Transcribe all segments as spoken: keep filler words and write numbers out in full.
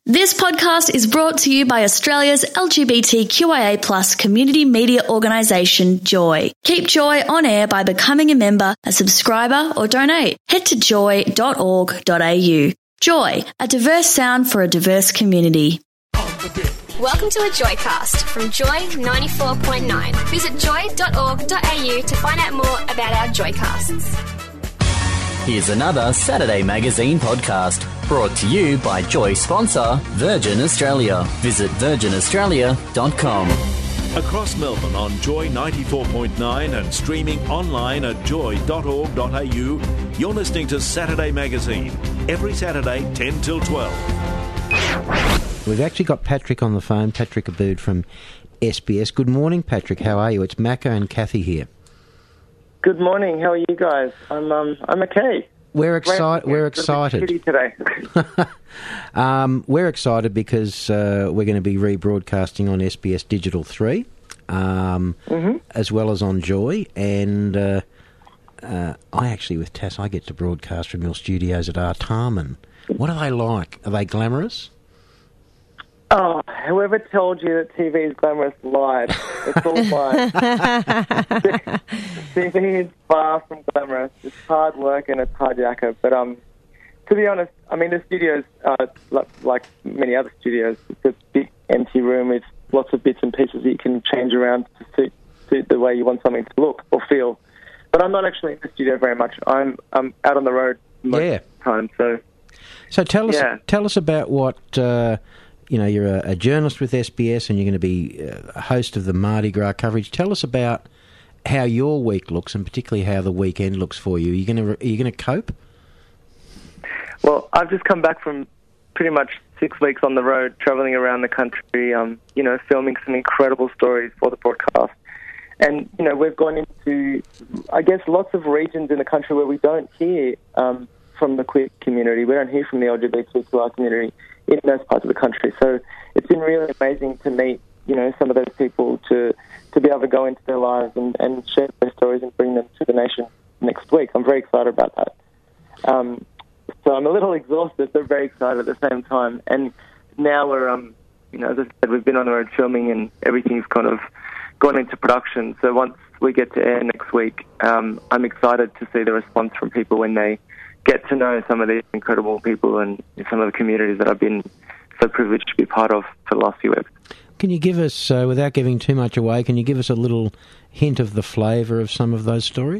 This podcast is brought to you by Australia's L G B T Q I A plus community media organisation, Joy. Keep Joy on air by becoming a member, a subscriber or donate. Head to joy dot org dot a u. Joy, a diverse sound for a diverse community. Welcome to a Joycast from Joy ninety-four point nine. Visit joy dot org dot a u to find out more about our Joycasts. Here's another Saturday Magazine podcast brought to you by Joy sponsor Virgin Australia. Visit virgin australia dot com. Across Melbourne on Joy ninety-four point nine and streaming online at joy dot org dot a u, you're listening to Saturday Magazine. Every Saturday, ten till twelve. We've actually got Patrick on the phone, Patrick Aboud from S B S. Good morning, Patrick. How are you? It's Macca and Kathy here. Good morning. How are you guys? I'm um I'm okay. We're excited. We're excited today. um, we're excited because uh, we're going to be rebroadcasting on S B S Digital Three, um, mm-hmm. as well as on Joy. And uh, uh, I actually, with Tass, I get to broadcast from your studios at Artarmon. What are they like? Are they glamorous? Oh, whoever told you that T V is glamorous lied. It's all lies. T V is far from glamorous. It's hard work and it's hard yakka. But um, to be honest, I mean, the studios, uh, like many other studios, it's a big empty room with lots of bits and pieces that you can change around to suit, suit the way you want something to look or feel. But I'm not actually in the studio very much. I'm I'm out on the road most yeah. of the time. So, so tell us yeah. tell us about what. Uh, You know, you're a, a journalist with S B S and you're going to be a host of the Mardi Gras coverage. Tell us about how your week looks and particularly how the weekend looks for you. Are you going to, are you going to cope? Well, I've just come back from pretty much six weeks on the road, travelling around the country, um, you know, filming some incredible stories for the broadcast. And, you know, we've gone into, I guess, lots of regions in the country where we don't hear um, from the queer community. We don't hear from the L G B T Q I community in those parts of the country. So it's been really amazing to meet, you know, some of those people, to, to be able to go into their lives and, and share their stories and bring them to the nation next week. I'm very excited about that. Um, so I'm a little exhausted, but very excited at the same time. And now we're, um, you know, as I said, we've been on the road filming and everything's kind of gone into production. So once we get to air next week, um, I'm excited to see the response from people when they get to know some of these incredible people and some of the communities that I've been so privileged to be part of for the last few weeks. Can you give us, uh, without giving too much away, can you give us a little hint of the flavour of some of those stories?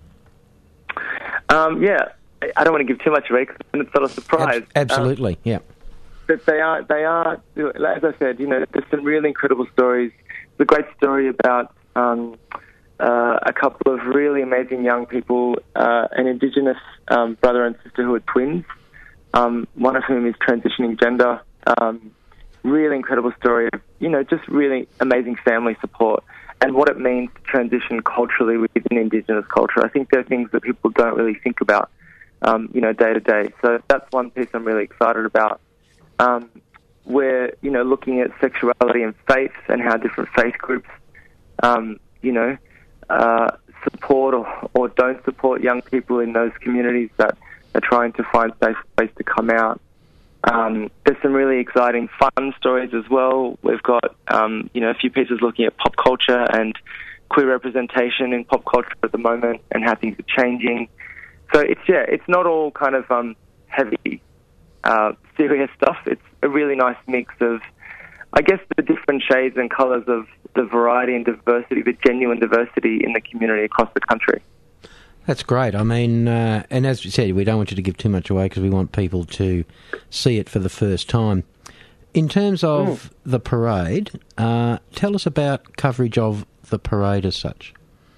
Um, yeah, I don't want to give too much away because it's not a surprise. Ab- absolutely, um, yeah. But they are, they are, as I said, you know, there's some really incredible stories. There's a great story about um, Uh, a couple of really amazing young people, uh, an Indigenous um, brother and sister who are twins, um, one of whom is transitioning gender. Um, really incredible story of, you know, just really amazing family support and what it means to transition culturally within Indigenous culture. I think there are things that people don't really think about, um, you know, day to day. So that's one piece I'm really excited about. Um, we're, you know, looking at sexuality and faith and how different faith groups, um, you know, Uh, support or, or don't support young people in those communities that are trying to find safe space to come out. Um, there's some really exciting fun stories as well. We've got, um, you know, a few pieces looking at pop culture and queer representation in pop culture at the moment and how things are changing. So it's, yeah, it's not all kind of um, heavy, uh, serious stuff. It's a really nice mix of, I guess, the different shades and colours of the variety and diversity, the genuine diversity in the community across the country. That's great. I mean, uh, and as you said, we don't want you to give too much away because we want people to see it for the first time. In terms of mm. the parade, uh, tell us about coverage of the parade as such.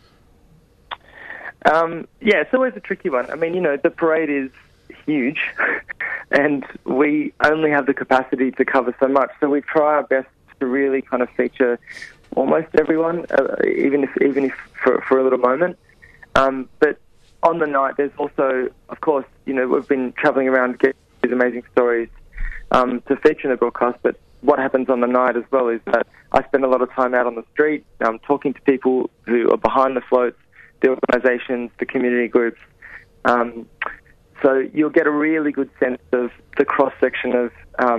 Um, yeah, it's always a tricky one. I mean, you know, the parade is huge and we only have the capacity to cover so much. So we try our best to really kind of feature almost everyone, uh, even if even if for, for a little moment. Um, but on the night, there's also, of course, you know, we've been travelling around getting these amazing stories um, to feature in the broadcast. But what happens on the night as well is that I spend a lot of time out on the street, um, talking to people who are behind the floats, the organisations, the community groups. Um, so you'll get a really good sense of the cross-section of um,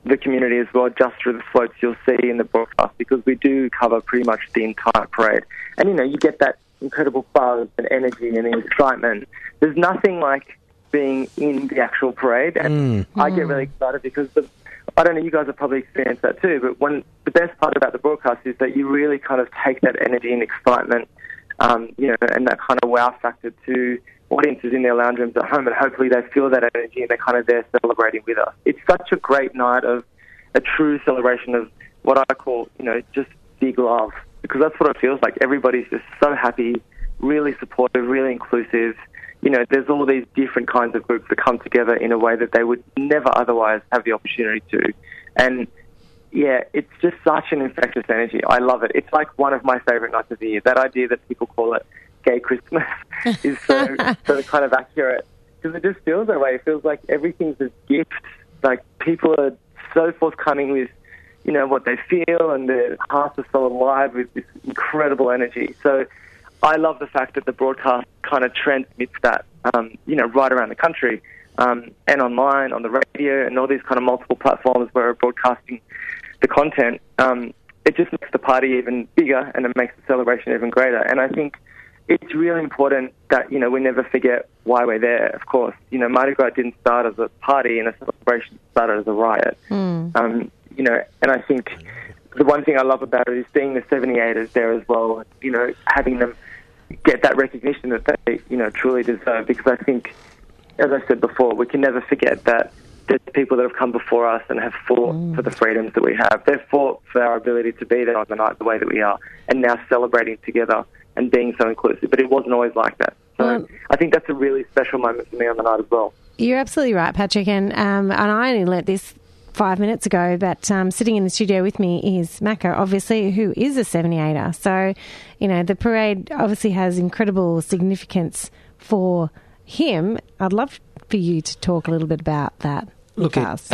the community as well, just through the floats you'll see in the broadcast, because we do cover pretty much the entire parade. And, you know, you get that incredible buzz and energy and excitement. There's nothing like being in the actual parade, and mm. I get really excited because the, I don't know, you guys have probably experienced that too, but when the best part about the broadcast is that you really kind of take that energy and excitement, um, you know, and that kind of wow factor to audiences in their lounge rooms at home, and hopefully they feel that energy and they're kind of there celebrating with us. It's such a great night of a true celebration of what I call, you know, just big love, because that's what it feels like. Everybody's just so happy, really supportive, really inclusive. You know, there's all these different kinds of groups that come together in a way that they would never otherwise have the opportunity to. And, yeah, it's just such an infectious energy. I love it. It's like one of my favourite nights of the year. That idea that people call it gay Christmas is so, so kind of accurate, because it just feels that way. It feels like everything's a gift. Like, people are so forthcoming with, you know, what they feel, and their hearts are so alive with this incredible energy. So I love the fact that the broadcast kind of transmits that, um, you know, right around the country, um, and online, on the radio, and all these kind of multiple platforms where we're broadcasting the content. Um, it just makes the party even bigger, and it makes the celebration even greater. And I think it's really important that, you know, we never forget why we're there, of course. You know, Mardi Gras didn't start as a party and a celebration, it started as a riot. Mm. Um, you know, and I think the one thing I love about it is seeing the seventy-eighters there as well, you know, having them get that recognition that they, you know, truly deserve, because I think, as I said before, we can never forget that there's people that have come before us and have fought mm. for the freedoms that we have. They've fought for our ability to be there on the night the way that we are, and now celebrating together and being so inclusive. But it wasn't always like that. So um, I think that's a really special moment for me on the night as well. You're absolutely right, Patrick. And um, and I only learnt this five minutes ago that um, sitting in the studio with me is Mako, obviously, who is a seventy-eighter. So, you know, the parade obviously has incredible significance for him. I'd love for you to talk a little bit about that. Look, it,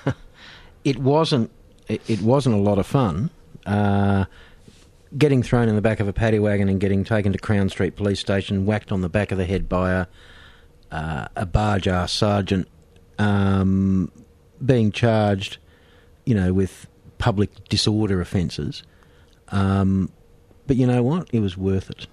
it wasn't it, it wasn't a lot of fun. Uh, getting thrown in the back of a paddy wagon and getting taken to Crown Street Police Station, whacked on the back of the head by a uh, a barge ass sergeant, um, being charged, you know, with public disorder offences. Um, but you know what? It was worth it,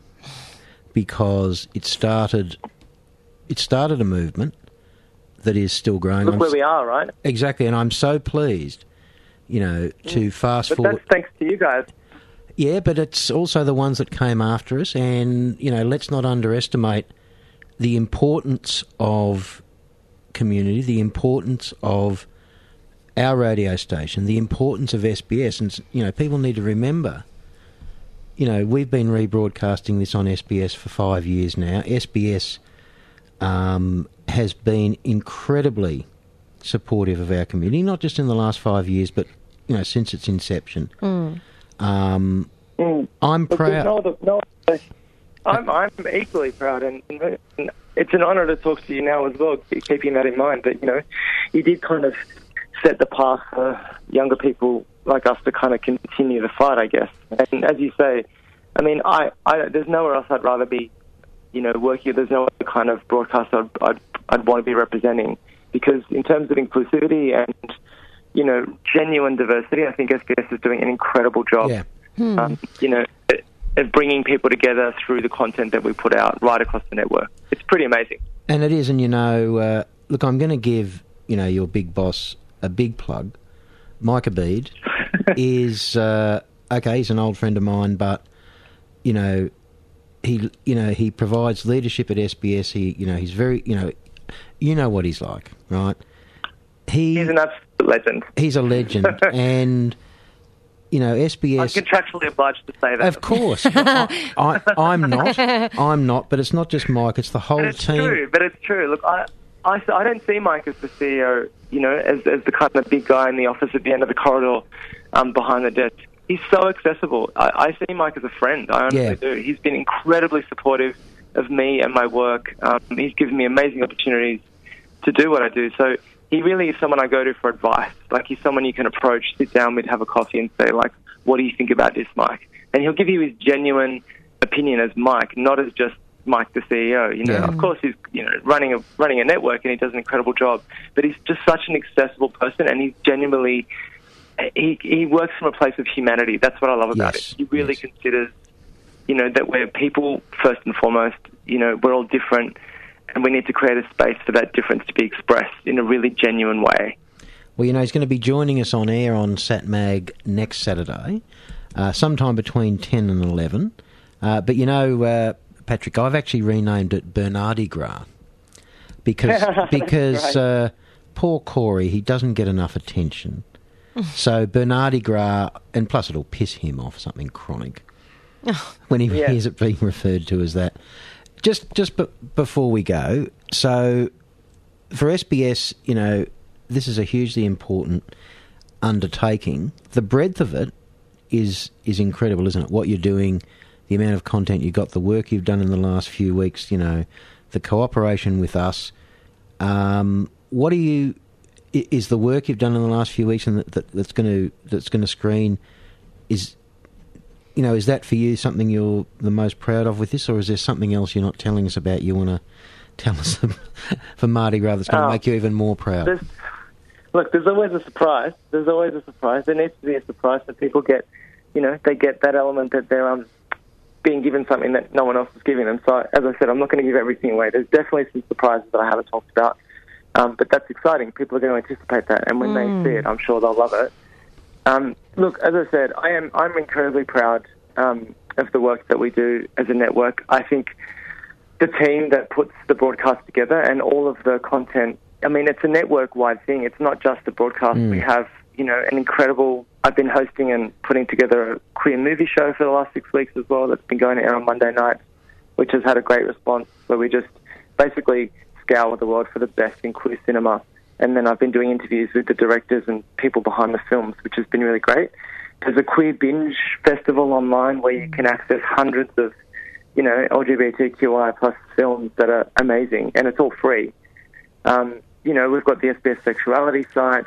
because it started it started a movement that is still growing. Look I'm where we are, right? Exactly, and I'm so pleased, you know, to mm. fast but forward. That's thanks to you guys. Yeah, but it's also the ones that came after us, and, you know, let's not underestimate the importance of community, the importance of our radio station, the importance of S B S, and, you know, people need to remember, you know, we've been rebroadcasting this on S B S for five years now. S B S um, has been incredibly supportive of our community, not just in the last five years, but, you know, since its inception. Mm. Um, mm. I'm proud. No, no, I'm, I'm equally proud, and, and it's an honour to talk to you now as well, keeping that in mind. But, you know, you did kind of set the path for younger people like us to kind of continue the fight, I guess. And as you say, I mean, I, I there's nowhere else I'd rather be, you know, working. There's no other kind of broadcast I'd, I'd, I'd want to be representing, because in terms of inclusivity and, you know, genuine diversity, I think S B S is doing an incredible job, yeah. hmm. um, you know, of bringing people together through the content that we put out right across the network. It's pretty amazing. And it is, and, you know, uh, look, I'm going to give, you know, your big boss a big plug. Mike Abid is, uh, okay, he's an old friend of mine, but, you know, he, you know, he provides leadership at S B S. He, you know, he's very, you know, you know what he's like, right? He, he's an absolute legend. He's a legend, and, you know, S B S... I'm contractually obliged to say that. Of course. I, I, I'm not. I'm not, but it's not just Mike, it's the whole but it's team. It's true, but it's true. Look, I, I, I don't see Mike as the C E O, you know, as, as the kind of big guy in the office at the end of the corridor um, behind the desk. He's so accessible. I, I see Mike as a friend. I honestly yeah. do. He's been incredibly supportive of me and my work. Um, he's given me amazing opportunities to do what I do. So he really is someone I go to for advice. Like, he's someone you can approach, sit down with, have a coffee and say, like, what do you think about this, Mike? And he'll give you his genuine opinion as Mike, not as just Mike, the C E O. You know, Yeah. of course he's you know running a running a network and he does an incredible job. But he's just such an accessible person, and he's genuinely he he works from a place of humanity. That's what I love about Yes. it. He really Yes. considers, you know, that we're people first and foremost. You know, we're all different, and we need to create a space for that difference to be expressed in a really genuine way. Well, you know, he's going to be joining us on air on SatMag next Saturday, uh, sometime between ten and eleven. Uh, but, you know, uh, Patrick, I've actually renamed it Bernardi Gras because, because right. uh, poor Corey, he doesn't get enough attention. So Bernardi Gras, and plus it'll piss him off, something chronic, when he Yeah. hears it being referred to as that. Just just b- before we go, so for S B S, you know, this is a hugely important undertaking. The breadth of it is is incredible, isn't it? What you're doing, the amount of content you've got, the work you've done in the last few weeks, you know, the cooperation with us. Um, what do you i- is the work you've done in the last few weeks and that, that, that's going to that's going to screen is. You know, is that for you something you're the most proud of with this, or is there something else you're not telling us about you want to tell us for Mardi Gras that's going to Oh, make you even more proud? There's, look, there's always a surprise. There's always a surprise. There needs to be a surprise so people get, you know, they get that element that they're um, being given something that no one else is giving them. So, as I said, I'm not going to give everything away. There's definitely some surprises that I haven't talked about, um, but that's exciting. People are going to anticipate that, and when Mm. they see it, I'm sure they'll love it. Um, look, as I said, I am I'm incredibly proud um, of the work that we do as a network. I think the team that puts the broadcast together and all of the content, I mean, it's a network-wide thing. It's not just the broadcast. Mm. We have, you know, an incredible... I've been hosting and putting together a queer movie show for the last six weeks as well that's been going to air on Monday nights, which has had a great response, where we just basically scour the world for the best in queer cinema. And then I've been doing interviews with the directors and people behind the films, which has been really great. There's a Queer Binge festival online where you can access hundreds of, you know, L G B T Q I plus films that are amazing, and it's all free. Um, you know, we've got the S B S Sexuality site.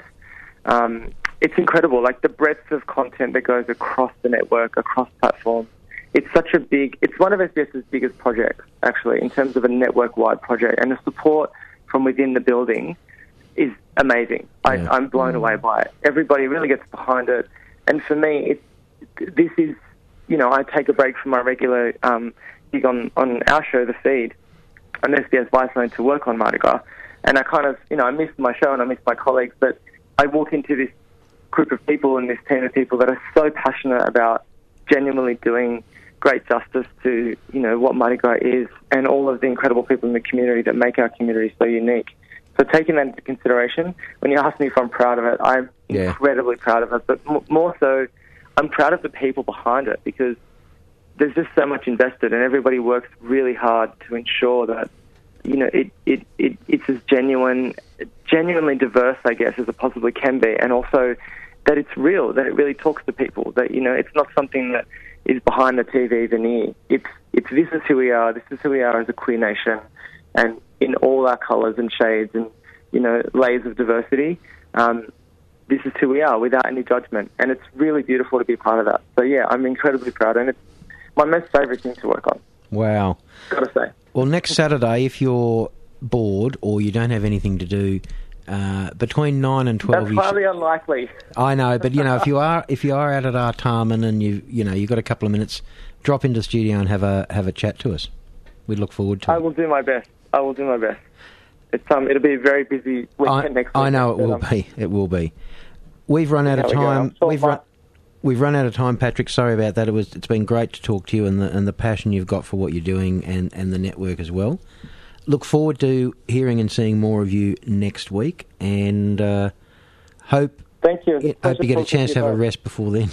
Um, it's incredible, like the breadth of content that goes across the network, across platforms. It's such a big, it's one of SBS's biggest projects, actually, in terms of a network-wide project, and the support from within the building is amazing. Yeah. I, I'm blown away by it. Everybody really gets behind it. And for me, it, this is, you know, I take a break from my regular um, gig on, on our show, The Feed, on S B S Viceland to work on Mardi Gras. And I kind of, you know, I miss my show and I miss my colleagues, but I walk into this group of people and this team of people that are so passionate about genuinely doing great justice to, you know, what Mardi Gras is and all of the incredible people in the community that make our community so unique. So taking that into consideration, when you ask me if I'm proud of it, I'm Yeah. incredibly proud of it. But m- more so, I'm proud of the people behind it, because there's just so much invested and everybody works really hard to ensure that, you know, it, it, it it's as genuine, genuinely diverse, I guess, as it possibly can be. And also that it's real, that it really talks to people, that, you know, it's not something that is behind the T V veneer. It's, it's this is who we are, this is who we are as a queer nation, and in all our colours and shades and, you know, layers of diversity. Um, this is who we are without any judgment. And it's really beautiful to be part of that. So, yeah, I'm incredibly proud, and it's my most favourite thing to work on. Wow. Got to say. Well, next Saturday, if you're bored or you don't have anything to do, uh, between nine and twelve, That's you highly should, unlikely. I know, but you know, if you are if you are out at Artarmon and you you know you've got a couple of minutes, drop into the studio and have a have a chat to us. We look forward to I it. will do my best. I will do my best. It's um, it'll be a very busy weekend I, next week. I know it but, will um, be. It will be. We've run out of There we go. I'm time. sure We've my- run. We've run out of time, Patrick. Sorry about that. It was. It's been great to talk to you, and the and the passion you've got for what you're doing, and, and the network as well. Look forward to hearing and seeing more of you next week, and uh, hope Thank you. It's a hope pleasure you get a talking chance to you have a both. rest before then.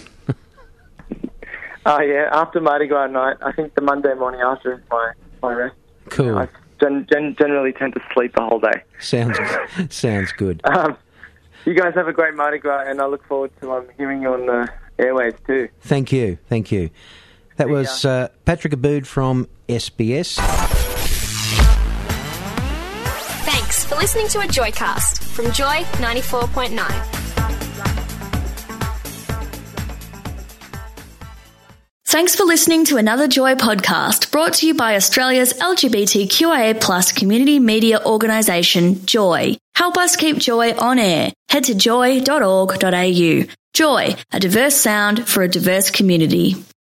Oh, yeah, after Mardi Gras night, I think the Monday morning after is my, my rest. Cool. I gen- gen- generally tend to sleep the whole day. Sounds sounds good. Um, you guys have a great Mardi Gras, and I look forward to um, hearing you on the airwaves too. Thank you. Thank you. That See was uh, Patrick Aboud from S B S. Thanks for listening to a Joycast from Joy ninety-four point nine. Thanks for listening to another Joy podcast brought to you by Australia's L G B T Q I A plus community media organisation, Joy. Help us keep Joy on air. Head to joy dot org dot a u. Joy, a diverse sound for a diverse community.